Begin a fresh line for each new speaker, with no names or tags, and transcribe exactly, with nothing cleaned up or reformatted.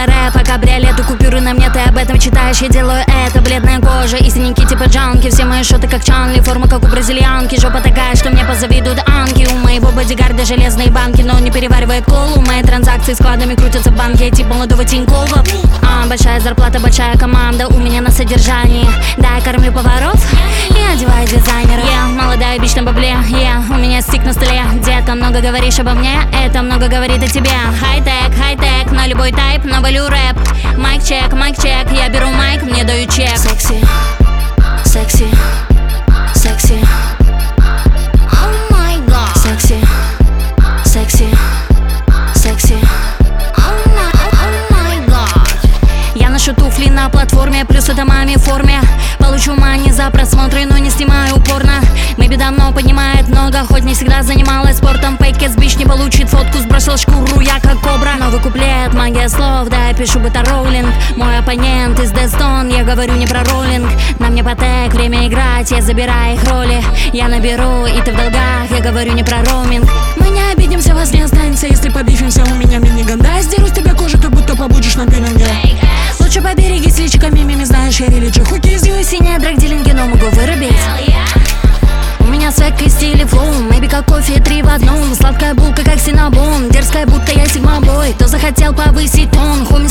рэпа, кабриолеты, купюры на мне, ты об этом читаешь. Я делаю это, бледная кожа и синяки типа джанки. Все мои шоты как Чанли, форма как у бразильянки. Жопа такая, что мне позавидуют анки. У моего бодигарда железные банки, но он не переваривает колу. Мои транзакции складами крутятся в банке, я типа молодого Тинькова. А, большая зарплата, большая команда у меня на содержании. Да, я кормлю поваров и одеваю дизайнеров. Я yeah, молодая бич на бабле, yeah, у меня стик на столе. Детка, много говоришь обо мне, это много говорит о тебе. Хай-тек, хай-тек, на любой тайп, но валю рэп. Майк-чек, майк-чек, я беру майк, мне дают чек. Секси, секси, секси. Oh my god. Секси, секси, секси. Oh my, oh my god. Я ношу туфли на платформе, плюс это маме в форме. Получу мани за просмотры, но не снимаю упорно. Мэйби давно поднимает много, хоть не всегда занималась спортом. Фейкес бич не получит фотку, сбросил шкуру, я как кобра. Новый куплет, магия слов, да, я пишу бета-роллинг. Мой оппонент из Дестон, я говорю не про роллинг. На мне потек, время играть, я забираю их роли. Я наберу, и ты в долгах, я говорю не про роуминг. Мы не обидимся, вас не останется, если побифимся. У меня мини-ганда, я сдеру с тебя кожу, ты будто побудешь на пилинге. Лучше поберегись личиками, мими, знаешь, я релиджи. Хуки из ю и синяя драгдилинги, но могу вырубить. У меня свек и стиль и флоу, мэйби как кофе три в одном. Сладкая булка как синабон, дерзкая будто я сигма-бой. Кто захотел повысить тон, хуй